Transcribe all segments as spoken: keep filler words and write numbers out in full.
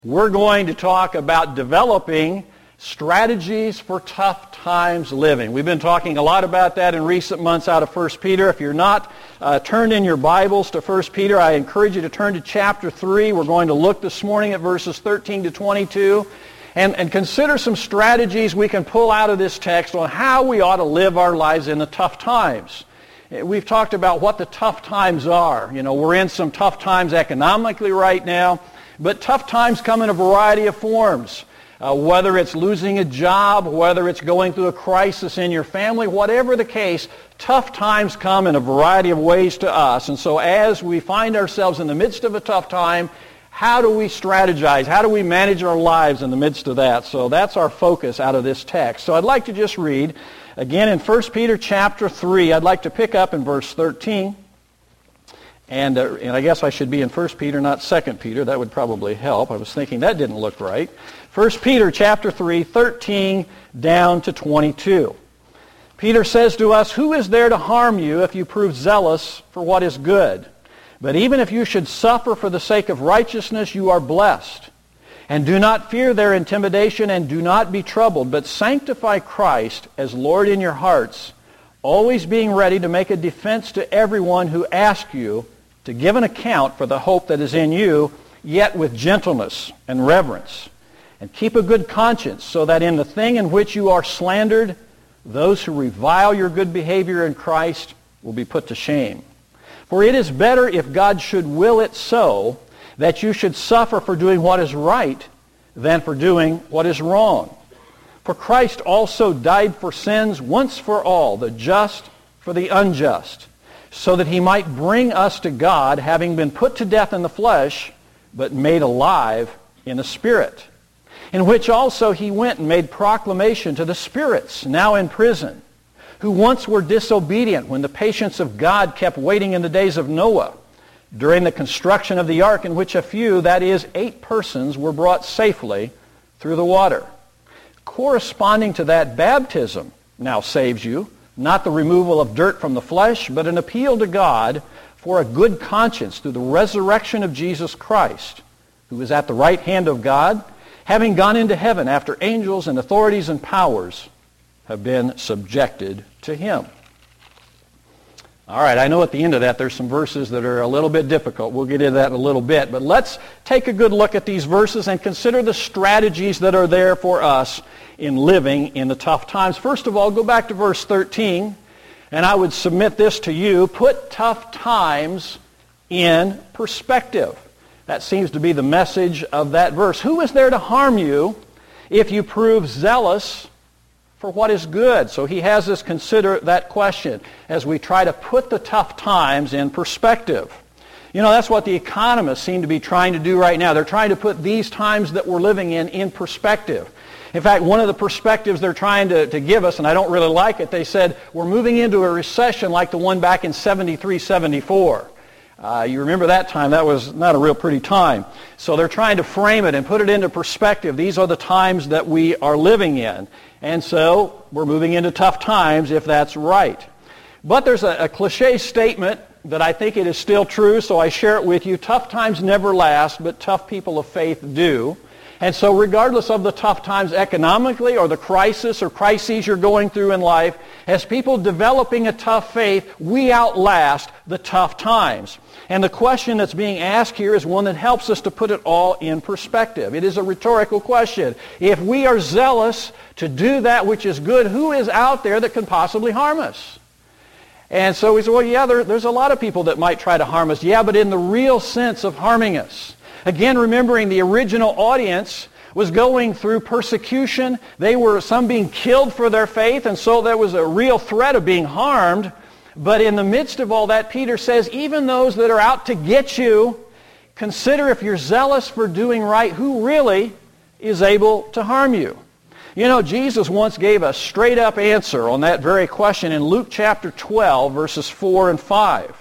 We're going to talk about developing strategies for tough times living. We've been talking a lot about that in recent months out of First Peter. If you're not uh, turned in your Bibles to First Peter, I encourage you to turn to chapter three. We're going to look this morning at verses thirteen to twenty-two and, and consider some strategies we can pull out of this text on how we ought to live our lives in the tough times. We've talked about what the tough times are. You know, we're in some tough times economically right now. But tough times come in a variety of forms, uh, whether it's losing a job, whether it's going through a crisis in your family, whatever the case, tough times come in a variety of ways to us. And so as we find ourselves in the midst of a tough time, how do we strategize? How do we manage our lives in the midst of that? So that's our focus out of this text. So I'd like to just read, again in First Peter chapter three, I'd like to pick up in verse thirteen. And, uh, and I guess I should be in First Peter, not Second Peter. That would probably help. I was thinking that didn't look right. First Peter chapter three, thirteen down to twenty-two. Peter says to us, "Who is there to harm you if you prove zealous for what is good? But even if you should suffer for the sake of righteousness, you are blessed. And do not fear their intimidation, and do not be troubled, but sanctify Christ as Lord in your hearts, always being ready to make a defense to everyone who asks you to give an account for the hope that is in you, yet with gentleness and reverence. And keep a good conscience, so that in the thing in which you are slandered, those who revile your good behavior in Christ will be put to shame. For it is better, if God should will it so, that you should suffer for doing what is right than for doing what is wrong. For Christ also died for sins once for all, the just for the unjust, so that he might bring us to God, having been put to death in the flesh, but made alive in the Spirit, in which also he went and made proclamation to the spirits now in prison, who once were disobedient when the patience of God kept waiting in the days of Noah, during the construction of the ark, in which a few, that is, eight persons, were brought safely through the water. Corresponding to that, baptism now saves you, not the removal of dirt from the flesh, but an appeal to God for a good conscience through the resurrection of Jesus Christ, who is at the right hand of God, having gone into heaven after angels and authorities and powers have been subjected to him." All right, I know at the end of that there's some verses that are a little bit difficult. We'll get into that in a little bit. But let's take a good look at these verses and consider the strategies that are there for us in living in the tough times. First of all, go back to verse thirteen, and I would submit this to you. Put tough times in perspective. That seems to be the message of that verse. Who is there to harm you if you prove zealous for what is good? So he has us consider that question as we try to put the tough times in perspective. You know, that's what the economists seem to be trying to do right now. They're trying to put these times that we're living in in perspective. In fact, one of the perspectives they're trying to, to give us, and I don't really like it, they said we're moving into a recession like the one back in seventy-three, seventy-four. Uh, you remember that time. That was not a real pretty time. So they're trying to frame it and put it into perspective. These are the times that we are living in. And so we're moving into tough times if that's right. But there's a, a cliche statement that I think it is still true, so I share it with you. Tough times never last, but tough people of faith do. And so regardless of the tough times economically or the crisis or crises you're going through in life, as people developing a tough faith, we outlast the tough times. And the question that's being asked here is one that helps us to put it all in perspective. It is a rhetorical question. If we are zealous to do that which is good, who is out there that can possibly harm us? And so we say, well, yeah, there, there's a lot of people that might try to harm us. Yeah, but in the real sense of harming us. Again, remembering the original audience was going through persecution. They were, some being killed for their faith, and so there was a real threat of being harmed. But in the midst of all that, Peter says, even those that are out to get you, consider if you're zealous for doing right, who really is able to harm you? You know, Jesus once gave a straight-up answer on that very question in Luke chapter twelve, verses four and five.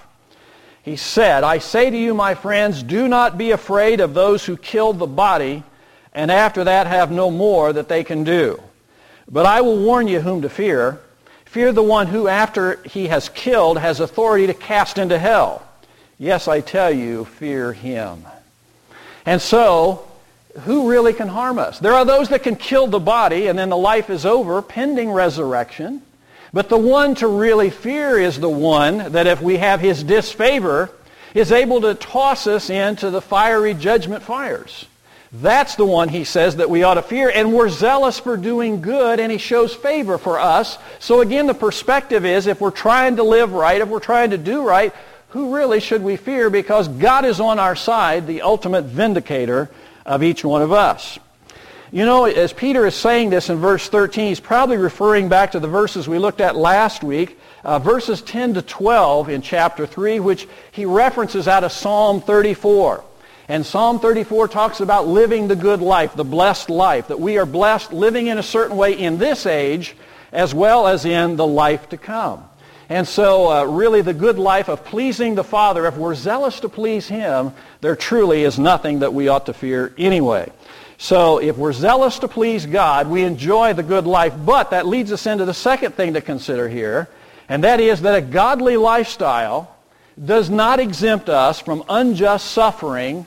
He said, "I say to you, my friends, do not be afraid of those who kill the body, and after that have no more that they can do. But I will warn you whom to fear. Fear the one who, after he has killed, has authority to cast into hell. Yes, I tell you, fear him." And so, who really can harm us? There are those that can kill the body and then the life is over, pending resurrection. But the one to really fear is the one that if we have his disfavor, is able to toss us into the fiery judgment fires. That's the one, he says, that we ought to fear. And we're zealous for doing good, and he shows favor for us. So again, the perspective is, if we're trying to live right, if we're trying to do right, who really should we fear? Because God is on our side, the ultimate vindicator of each one of us. You know, as Peter is saying this in verse thirteen, he's probably referring back to the verses we looked at last week, uh, verses ten to twelve in chapter three, which he references out of Psalm thirty-four. And Psalm thirty-four talks about living the good life, the blessed life, that we are blessed living in a certain way in this age as well as in the life to come. And so uh, really the good life of pleasing the Father, if we're zealous to please him, there truly is nothing that we ought to fear anyway. So if we're zealous to please God, we enjoy the good life. But that leads us into the second thing to consider here, and that is that a godly lifestyle does not exempt us from unjust suffering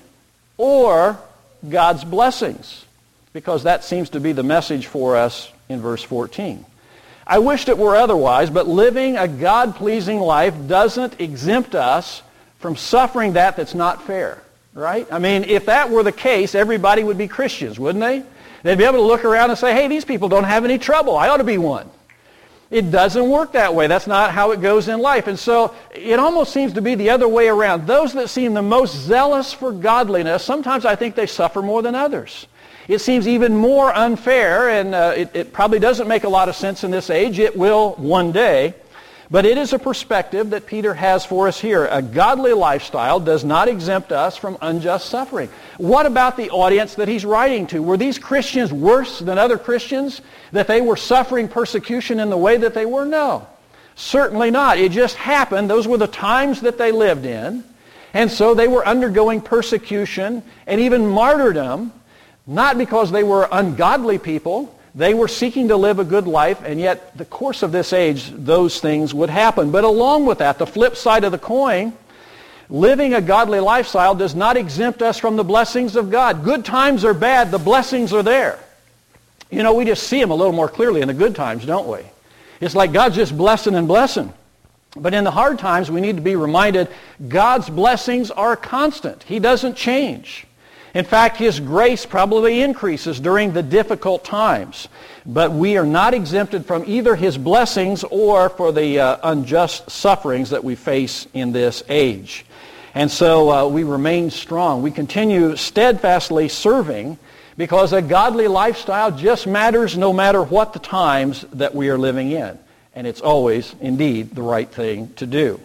or God's blessings, because that seems to be the message for us in verse fourteen. I wished it were otherwise, but living a God-pleasing life doesn't exempt us from suffering that that's not fair, right? I mean, if that were the case, everybody would be Christians, wouldn't they? They'd be able to look around and say, hey, these people don't have any trouble. I ought to be one. It doesn't work that way. That's not how it goes in life. And so it almost seems to be the other way around. Those that seem the most zealous for godliness, sometimes I think they suffer more than others. It seems even more unfair, and uh, it, it probably doesn't make a lot of sense in this age. It will one day. But it is a perspective that Peter has for us here. A godly lifestyle does not exempt us from unjust suffering. What about the audience that he's writing to? Were these Christians worse than other Christians? That they were suffering persecution in the way that they were? No, certainly not. It just happened. Those were the times that they lived in. And so they were undergoing persecution and even martyrdom, not because they were ungodly people. They were seeking to live a good life, and yet the course of this age, those things would happen. But along with that, the flip side of the coin, living a godly lifestyle does not exempt us from the blessings of God. Good times are bad, the blessings are there. You know, we just see them a little more clearly in the good times, don't we? It's like God's just blessing and blessing. But in the hard times, we need to be reminded God's blessings are constant. He doesn't change. In fact, his grace probably increases during the difficult times. But we are not exempted from either his blessings or for the uh, unjust sufferings that we face in this age. And so uh, we remain strong. We continue steadfastly serving because a godly lifestyle just matters no matter what the times that we are living in. And it's always, indeed, the right thing to do.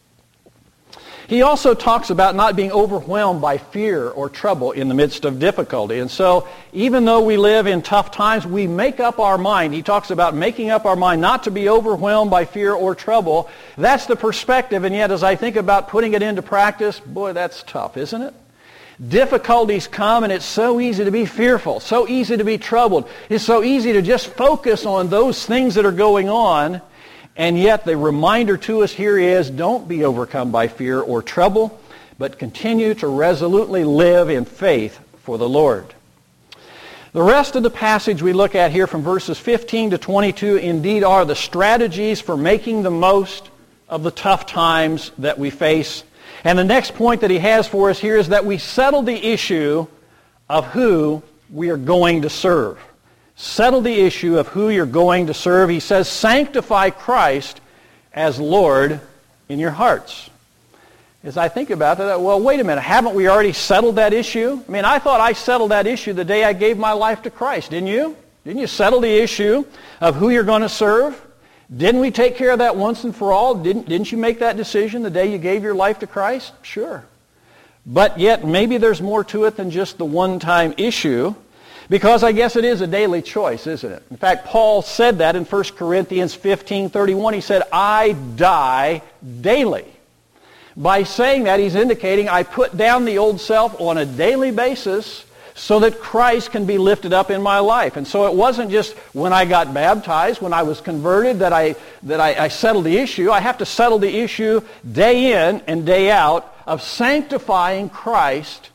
He also talks about not being overwhelmed by fear or trouble in the midst of difficulty. And so even though we live in tough times, we make up our mind. He talks about making up our mind not to be overwhelmed by fear or trouble. That's the perspective. And yet as I think about putting it into practice, boy, that's tough, isn't it? Difficulties come and it's so easy to be fearful, so easy to be troubled. It's so easy to just focus on those things that are going on. And yet the reminder to us here is don't be overcome by fear or trouble, but continue to resolutely live in faith for the Lord. The rest of the passage we look at here from verses fifteen to twenty-two indeed are the strategies for making the most of the tough times that we face. And the next point that he has for us here is that we settle the issue of who we are going to serve. Settle the issue of who you're going to serve. He says, sanctify Christ as Lord in your hearts. As I think about that, well, wait a minute, haven't we already settled that issue? I mean, I thought I settled that issue the day I gave my life to Christ, didn't you? Didn't you settle the issue of who you're going to serve? Didn't we take care of that once and for all? Didn't, didn't you make that decision the day you gave your life to Christ? Sure. But yet, maybe there's more to it than just the one-time issue. Because I guess it is a daily choice, isn't it? In fact, Paul said that in First Corinthians fifteen thirty-one. He said, I die daily. By saying that, he's indicating I put down the old self on a daily basis so that Christ can be lifted up in my life. And so it wasn't just when I got baptized, when I was converted, that I that I, I settled the issue. I have to settle the issue day in and day out of sanctifying Christ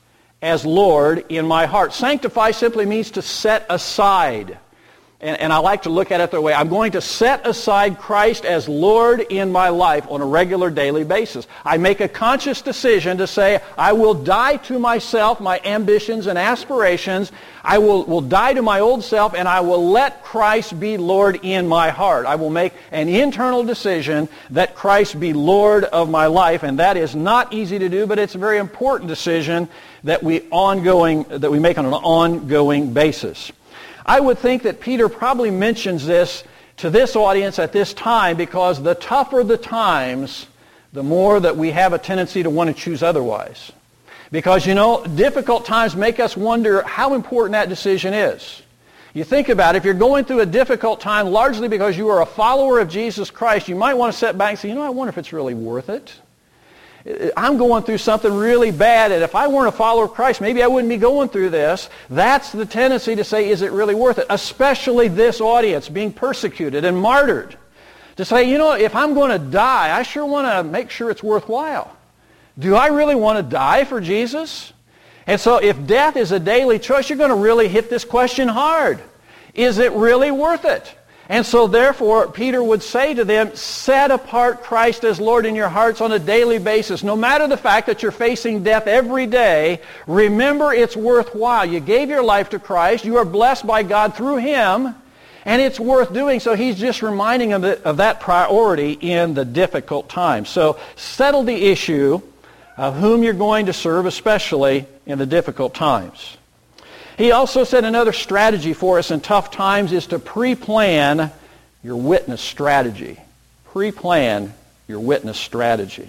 as Lord in my heart. Sanctify simply means to set aside. And, and I like to look at it that way. I'm going to set aside Christ as Lord in my life on a regular daily basis. I make a conscious decision to say, I will die to myself, my ambitions and aspirations. I will, will die to my old self, and I will let Christ be Lord in my heart. I will make an internal decision that Christ be Lord of my life, and that is not easy to do, but it's a very important decision that we ongoing that we make on an ongoing basis. I would think that Peter probably mentions this to this audience at this time because the tougher the times, the more that we have a tendency to want to choose otherwise. Because, you know, difficult times make us wonder how important that decision is. You think about it, if you're going through a difficult time largely because you are a follower of Jesus Christ, you might want to sit back and say, you know, I wonder if it's really worth it. I'm going through something really bad, and if I weren't a follower of Christ, maybe I wouldn't be going through this. That's the tendency to say, is it really worth it? Especially this audience being persecuted and martyred. To say, you know, if I'm going to die, I sure want to make sure it's worthwhile. Do I really want to die for Jesus? And so if death is a daily choice, you're going to really hit this question hard. Is it really worth it? And so therefore, Peter would say to them, set apart Christ as Lord in your hearts on a daily basis. No matter the fact that you're facing death every day, remember it's worthwhile. You gave your life to Christ. You are blessed by God through Him, and it's worth doing. So he's just reminding them of that priority in the difficult times. So settle the issue of whom you're going to serve, especially in the difficult times. He also said another strategy for us in tough times is to pre-plan your witness strategy. Pre-plan your witness strategy.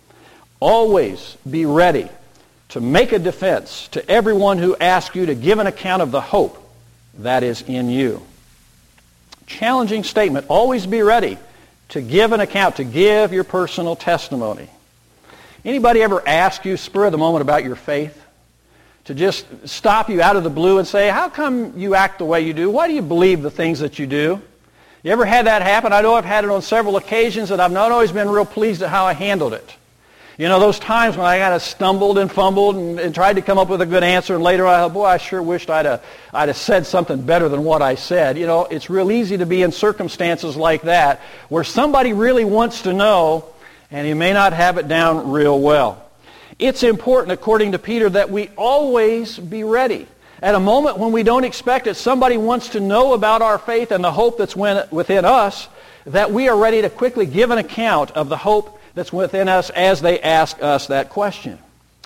Always be ready to make a defense to everyone who asks you to give an account of the hope that is in you. Challenging statement. Always be ready to give an account, to give your personal testimony. Anybody ever ask you, spur of the moment, about your faith? To just stop you out of the blue and say, how come you act the way you do? Why do you believe the things that you do? You ever had that happen? I know I've had it on several occasions, and I've not always been real pleased at how I handled it. You know, those times when I kind of stumbled and fumbled and, and tried to come up with a good answer, and later I thought, boy, I sure wished I'd have, I'd have said something better than what I said. You know, it's real easy to be in circumstances like that where somebody really wants to know, and you may not have it down real well. It's important, according to Peter, that we always be ready. At a moment when we don't expect it, somebody wants to know about our faith and the hope that's within us, that we are ready to quickly give an account of the hope that's within us as they ask us that question.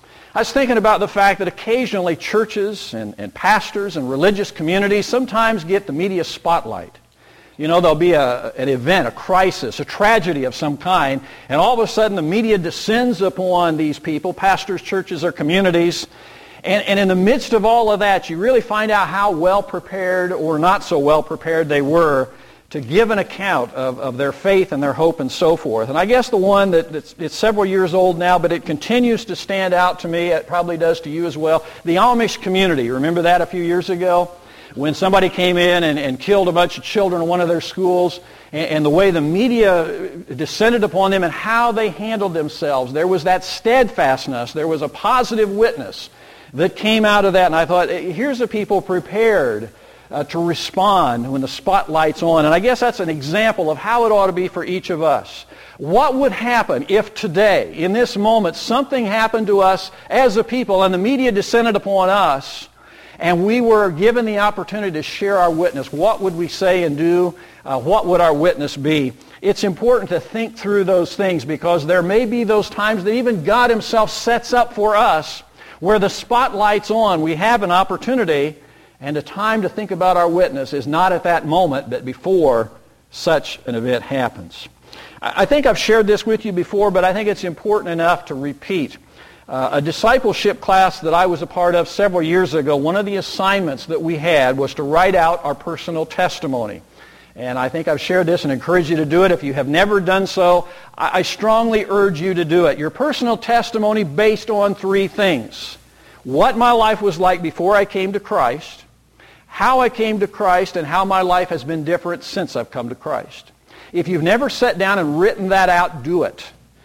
I was thinking about the fact that occasionally churches and, and pastors and religious communities sometimes get the media spotlight. You know, there'll be a, an event, a crisis, a tragedy of some kind, and all of a sudden the media descends upon these people, pastors, churches, or communities, and, and in the midst of all of that, you really find out how well prepared or not so well prepared they were to give an account of, of their faith and their hope and so forth. And I guess the one that that's, it's several years old now, but it continues to stand out to me, it probably does to you as well, the Amish community. Remember that a few years ago? When somebody came in and, and killed a bunch of children in one of their schools, and, and the way the media descended upon them and how they handled themselves, there was that steadfastness, there was a positive witness that came out of that. And I thought, here's the people prepared uh, to respond when the spotlight's on. And I guess that's an example of how it ought to be for each of us. What would happen if today, in this moment, something happened to us as a people and the media descended upon us, and we were given the opportunity to share our witness? What would we say and do? Uh, what would our witness be? It's important to think through those things, because there may be those times that even God Himself sets up for us where the spotlight's on. We have an opportunity, and the time to think about our witness is not at that moment, but before such an event happens. I think I've shared this with you before, but I think it's important enough to repeat. Uh, a discipleship class that I was a part of several years ago, one of the assignments that we had was to write out our personal testimony. And I think I've shared this and encourage you to do it. If you have never done so, I, I strongly urge you to do it. Your personal testimony based on three things: what my life was like before I came to Christ, how I came to Christ, and how my life has been different since I've come to Christ. If you've never sat down and written that out, do it.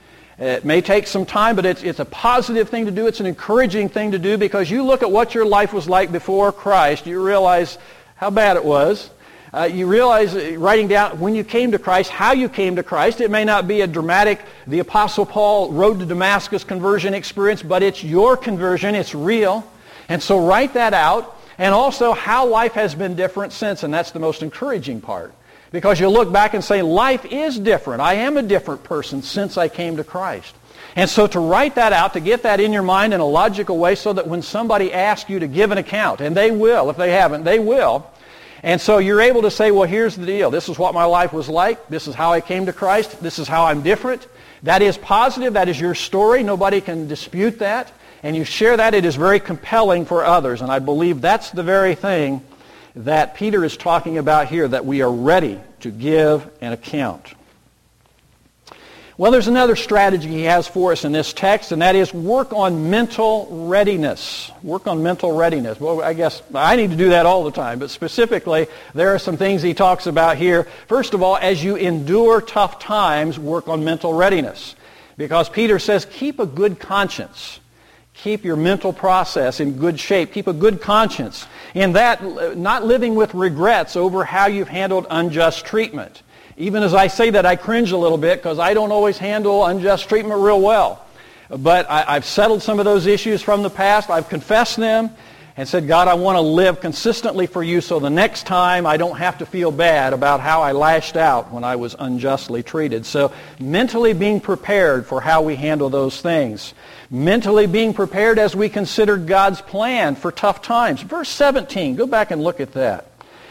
It may take some time, but it's, it's a positive thing to do. It's an encouraging thing to do, because you look at what your life was like before Christ, you realize how bad it was. Uh, you realize, uh, writing down when you came to Christ, how you came to Christ. It may not be a dramatic, the Apostle Paul road to Damascus conversion experience, but it's your conversion. It's real. And so write that out. And also how life has been different since, and that's the most encouraging part. Because you look back and say, life is different. I am a different person since I came to Christ. And so to write that out, to get that in your mind in a logical way, so that when somebody asks you to give an account, and they will, if they haven't, they will. And so you're able to say, well, here's the deal. This is what my life was like. This is how I came to Christ. This is how I'm different. That is positive. That is your story. Nobody can dispute that. And you share that. It is very compelling for others. And I believe that's the very thing that Peter is talking about here, that we are ready to give an account. Well, there's another strategy he has for us in this text, and that is work on mental readiness. Work on mental readiness. Well, I guess I need to do that all the time, but specifically, there are some things he talks about here. First of all, as you endure tough times, work on mental readiness. Because Peter says, keep a good conscience. Keep your mental process in good shape. Keep a good conscience. In that, not living with regrets over how you've handled unjust treatment. Even as I say that, I cringe a little bit, because I don't always handle unjust treatment real well. But I, I've settled some of those issues from the past. I've confessed them and said, God, I want to live consistently for you, so the next time I don't have to feel bad about how I lashed out when I was unjustly treated. So mentally being prepared for how we handle those things. Mentally being prepared as we consider God's plan for tough times. Verse seventeen, go back and look at that.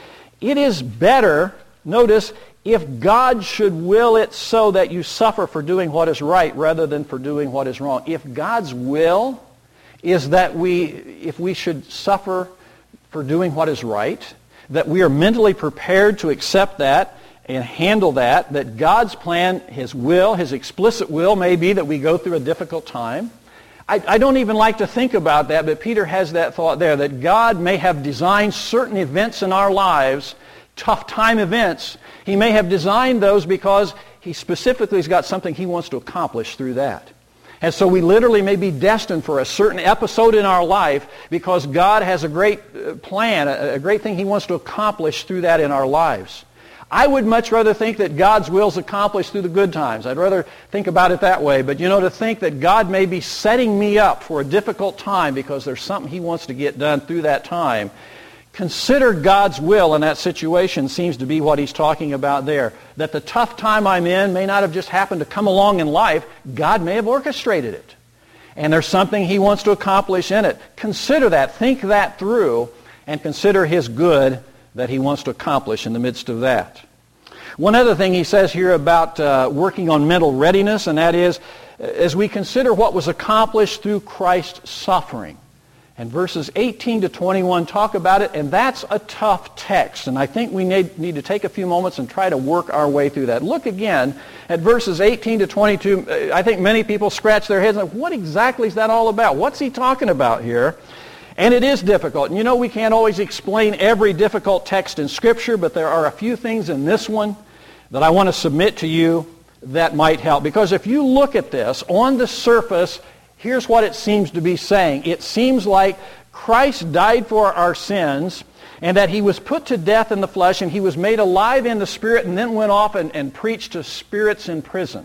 It is better, notice, if God should will it so that you suffer for doing what is right rather than for doing what is wrong. If God's will is that we, if we should suffer for doing what is right, that we are mentally prepared to accept that and handle that, that God's plan, His will, His explicit will may be that we go through a difficult time. I, I don't even like to think about that, but Peter has that thought there, that God may have designed certain events in our lives, tough time events. He may have designed those because He specifically has got something He wants to accomplish through that. And so we literally may be destined for a certain episode in our life because God has a great plan, a great thing He wants to accomplish through that in our lives. I would much rather think that God's will is accomplished through the good times. I'd rather think about it that way. But you know, to think that God may be setting me up for a difficult time because there's something He wants to get done through that time. Consider God's will in that situation seems to be what he's talking about there. That the tough time I'm in may not have just happened to come along in life. God may have orchestrated it. And there's something He wants to accomplish in it. Consider that. Think that through. And consider His good that He wants to accomplish in the midst of that. One other thing he says here about uh, working on mental readiness, and that is, as we consider what was accomplished through Christ's suffering. And verses eighteen to twenty-one talk about it, and that's a tough text. And I think we need, need to take a few moments and try to work our way through that. Look again at verses eighteen to twenty-two. I think many people scratch their heads and say, what exactly is that all about? What's he talking about here? And it is difficult. And you know, we can't always explain every difficult text in Scripture, but there are a few things in this one that I want to submit to you that might help. Because if you look at this, on the surface, here's what it seems to be saying. It seems like Christ died for our sins, and that He was put to death in the flesh, and He was made alive in the Spirit, and then went off and, and preached to spirits in prison.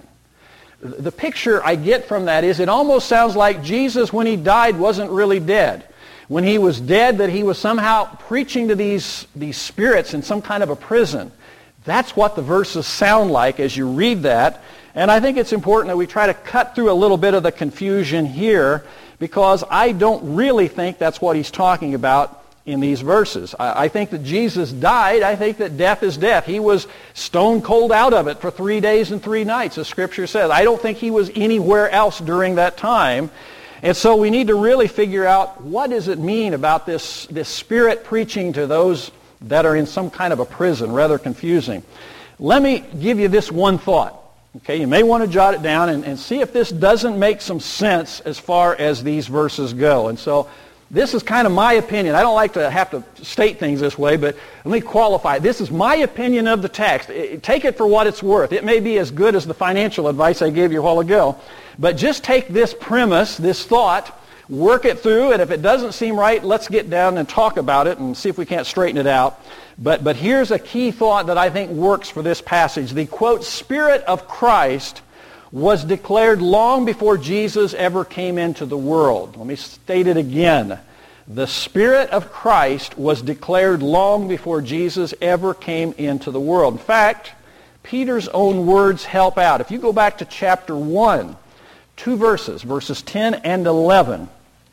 The picture I get from that is it almost sounds like Jesus, when He died, wasn't really dead. When He was dead, that He was somehow preaching to these, these spirits in some kind of a prison. That's what the verses sound like as you read that. And I think it's important that we try to cut through a little bit of the confusion here, because I don't really think that's what he's talking about in these verses. I, I think that Jesus died. I think that death is death. He was stone cold out of it for three days and three nights, as Scripture says. I don't think He was anywhere else during that time. And so we need to really figure out, what does it mean about this, this Spirit preaching to those that are in some kind of a prison? Rather confusing. Let me give you this one thought. Okay, you may want to jot it down and, and see if this doesn't make some sense as far as these verses go. And so This is kind of my opinion. I don't like to have to state things this way, but let me qualify. This is my opinion of the text. It, take it for what it's worth. It may be as good as the financial advice I gave you a while ago, but just take this premise, this thought, work it through, and if it doesn't seem right, let's get down and talk about it and see if we can't straighten it out. But, but here's a key thought that I think works for this passage. The, quote, Spirit of Christ was declared long before Jesus ever came into the world. Let me state it again. The Spirit of Christ was declared long before Jesus ever came into the world. In fact, Peter's own words help out. If you go back to chapter one, two verses, verses ten and eleven,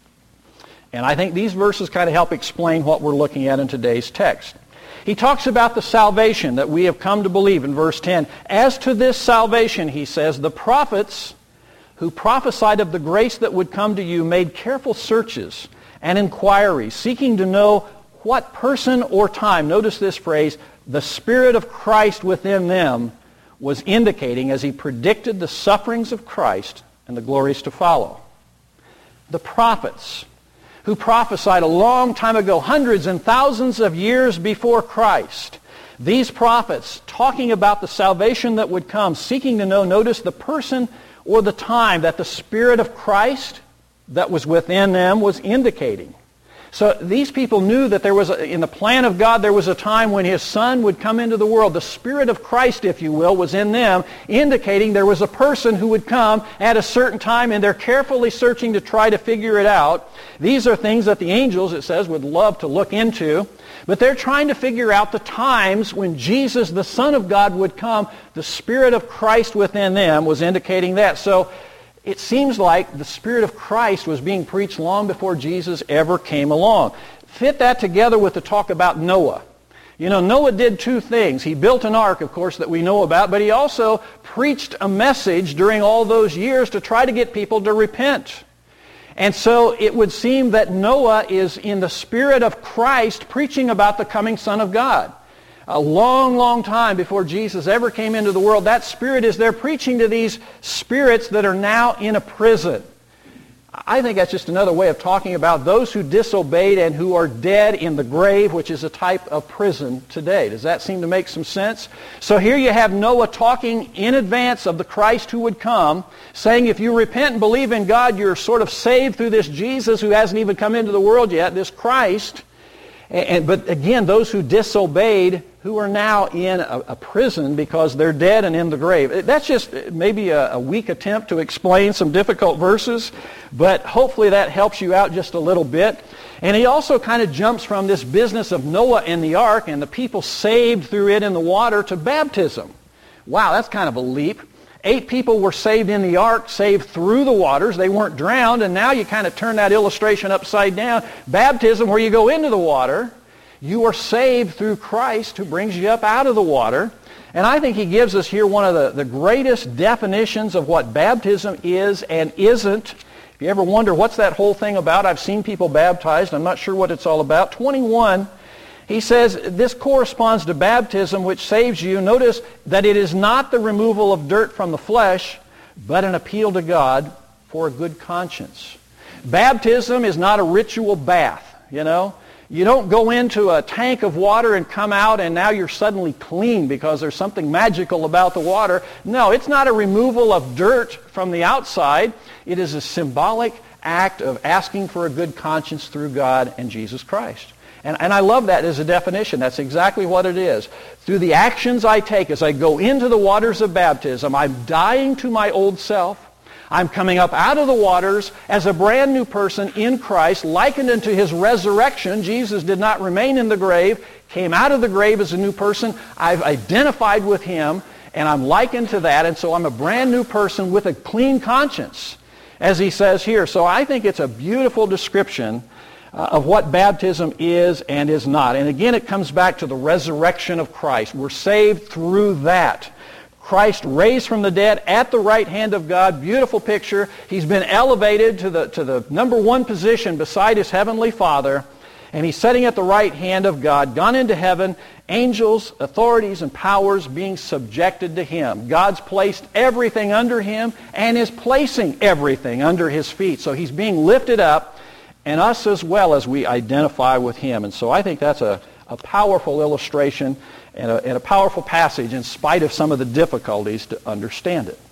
and I think these verses kind of help explain what we're looking at in today's text. He talks about the salvation that we have come to believe in verse ten. As to this salvation, he says, the prophets who prophesied of the grace that would come to you made careful searches and inquiries, seeking to know what person or time, notice this phrase, the Spirit of Christ within them was indicating as he predicted the sufferings of Christ and the glories to follow. The prophets who prophesied a long time ago, hundreds and thousands of years before Christ. These prophets talking about the salvation that would come, seeking to know, notice, the person or the time that the Spirit of Christ that was within them was indicating. So these people knew that there was, a, in the plan of God, there was a time when His Son would come into the world. The Spirit of Christ, if you will, was in them, indicating there was a person who would come at a certain time, and they're carefully searching to try to figure it out. These are things that the angels, it says, would love to look into. But they're trying to figure out the times when Jesus, the Son of God, would come. The Spirit of Christ within them was indicating that. So it seems like the Spirit of Christ was being preached long before Jesus ever came along. Fit that together with the talk about Noah. You know, Noah did two things. He built an ark, of course, that we know about, but he also preached a message during all those years to try to get people to repent. And so it would seem that Noah is in the Spirit of Christ preaching about the coming Son of God. A long, long time before Jesus ever came into the world, that Spirit is there preaching to these spirits that are now in a prison. I think that's just another way of talking about those who disobeyed and who are dead in the grave, which is a type of prison today. Does that seem to make some sense? So here you have Noah talking in advance of the Christ who would come, saying if you repent and believe in God, you're sort of saved through this Jesus who hasn't even come into the world yet, this Christ. And, but again, those who disobeyed, who are now in a, a prison because they're dead and in the grave. That's just maybe a, a weak attempt to explain some difficult verses, but hopefully that helps you out just a little bit. And he also kind of jumps from this business of Noah and the ark and the people saved through it in the water to baptism. Wow, that's kind of a leap. Eight people were saved in the ark, saved through the waters. They weren't drowned, and now you kind of turn that illustration upside down. Baptism, where you go into the water, you are saved through Christ who brings you up out of the water. And I think he gives us here one of the, the greatest definitions of what baptism is and isn't. If you ever wonder what's that whole thing about, I've seen people baptized. I'm not sure what it's all about. twenty-one, he says, this corresponds to baptism which saves you. Notice that it is not the removal of dirt from the flesh, but an appeal to God for a good conscience. Baptism is not a ritual bath, you know. You don't go into a tank of water and come out and now you're suddenly clean because there's something magical about the water. No, it's not a removal of dirt from the outside. It is a symbolic act of asking for a good conscience through God and Jesus Christ. And, and I love that as a definition. That's exactly what it is. Through the actions I take as I go into the waters of baptism, I'm dying to my old self. I'm coming up out of the waters as a brand new person in Christ, likened unto His resurrection. Jesus did not remain in the grave, came out of the grave as a new person. I've identified with Him, and I'm likened to that, and so I'm a brand new person with a clean conscience, as he says here. So I think it's a beautiful description uh, of what baptism is and is not. And again, it comes back to the resurrection of Christ. We're saved through that. Christ raised from the dead at the right hand of God. Beautiful picture. He's been elevated to the, to the number one position beside His heavenly Father. And He's sitting at the right hand of God, gone into heaven, angels, authorities, and powers being subjected to Him. God's placed everything under Him and is placing everything under His feet. So He's being lifted up and us as well as we identify with him. And so I think that's a, a powerful illustration and a, and a powerful passage in spite of some of the difficulties to understand it.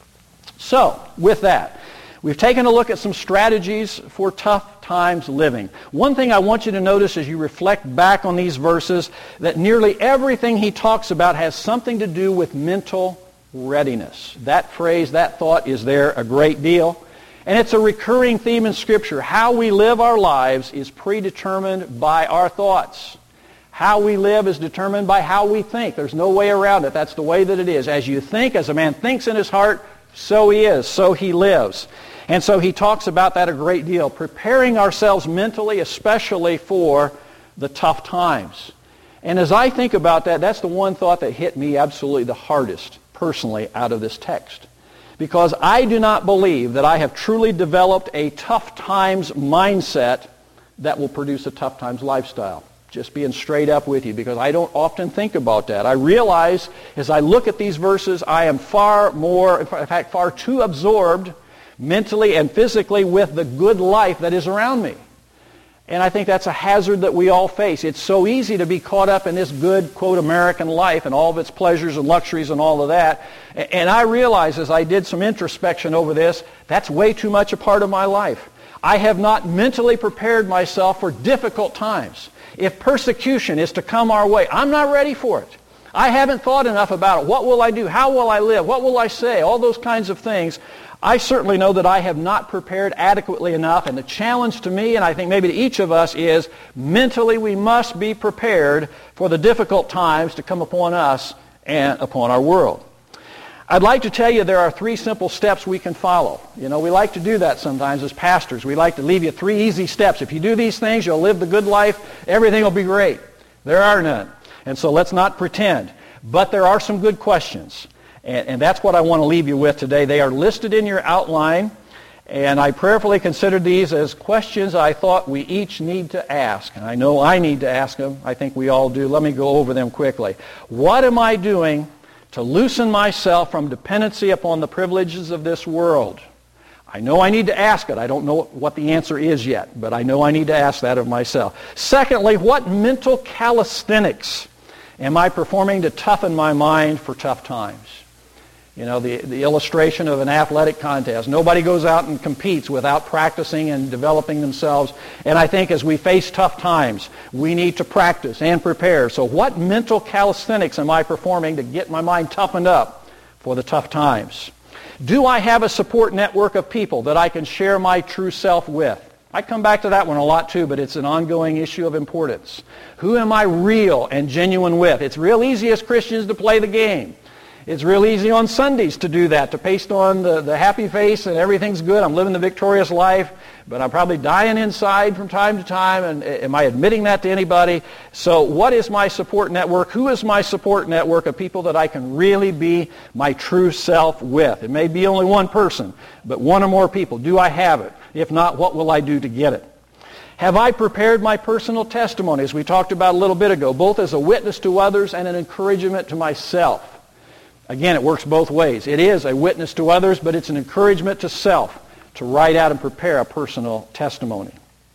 So, with that, we've taken a look at some strategies for tough times living. One thing I want you to notice as you reflect back on these verses, that nearly everything he talks about has something to do with mental readiness. That phrase, that thought is there a great deal. And it's a recurring theme in Scripture. How we live our lives is predetermined by our thoughts. How we live is determined by how we think. There's no way around it. That's the way that it is. As you think, as a man thinks in his heart, so he is, so he lives. And so he talks about that a great deal, preparing ourselves mentally, especially for the tough times. And as I think about that, that's the one thought that hit me absolutely the hardest, personally, out of this text. Because I do not believe that I have truly developed a tough times mindset that will produce a tough times lifestyle. Just being straight up with you, because I don't often think about that. I realize as I look at these verses, I am far more, in fact, far too absorbed mentally and physically with the good life that is around me. And I think that's a hazard that we all face. It's so easy to be caught up in this good, quote, American life and all of its pleasures and luxuries and all of that. And I realize as I did some introspection over this, that's way too much a part of my life. I have not mentally prepared myself for difficult times. If persecution is to come our way, I'm not ready for it. I haven't thought enough about it. What will I do? How will I live? What will I say? All those kinds of things. I certainly know that I have not prepared adequately enough. And the challenge to me, and I think maybe to each of us, is mentally we must be prepared for the difficult times to come upon us and upon our world. I'd like to tell you there are three simple steps we can follow. You know, we like to do that sometimes as pastors. We like to leave you three easy steps. If you do these things, you'll live the good life. Everything will be great. There are none. And so let's not pretend. But there are some good questions. And, and that's what I want to leave you with today. They are listed in your outline. And I prayerfully considered these as questions I thought we each need to ask. And I know I need to ask them. I think we all do. Let me go over them quickly. What am I doing to loosen myself from dependency upon the privileges of this world? I know I need to ask it. I don't know what the answer is yet, but I know I need to ask that of myself. Secondly, what mental calisthenics am I performing to toughen my mind for tough times? You know, the, the illustration of an athletic contest. Nobody goes out and competes without practicing and developing themselves. And I think as we face tough times, we need to practice and prepare. So what mental calisthenics am I performing to get my mind toughened up for the tough times? Do I have a support network of people that I can share my true self with? I come back to that one a lot too, but it's an ongoing issue of importance. Who am I real and genuine with? It's real easy as Christians to play the game. It's real easy on Sundays to do that, to paste on the, the happy face and everything's good. I'm living the victorious life, but I'm probably dying inside from time to time. And am I admitting that to anybody? So what is my support network? Who is my support network of people that I can really be my true self with? It may be only one person, but one or more people. Do I have it? If not, what will I do to get it? Have I prepared my personal testimony, as we talked about a little bit ago, both as a witness to others and an encouragement to myself? Again, it works both ways. It is a witness to others, but it's an encouragement to self to write out and prepare a personal testimony.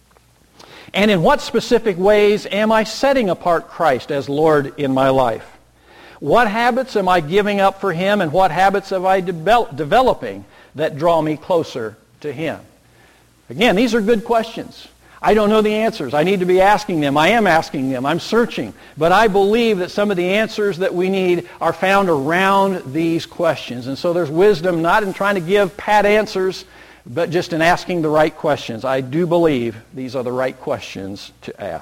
And in what specific ways am I setting apart Christ as Lord in my life? What habits am I giving up for Him, and what habits am I de- developing that draw me closer to Him? Again, these are good questions. I don't know the answers. I need to be asking them. I am asking them. I'm searching. But I believe that some of the answers that we need are found around these questions. And so there's wisdom not in trying to give pat answers, but just in asking the right questions. I do believe these are the right questions to ask.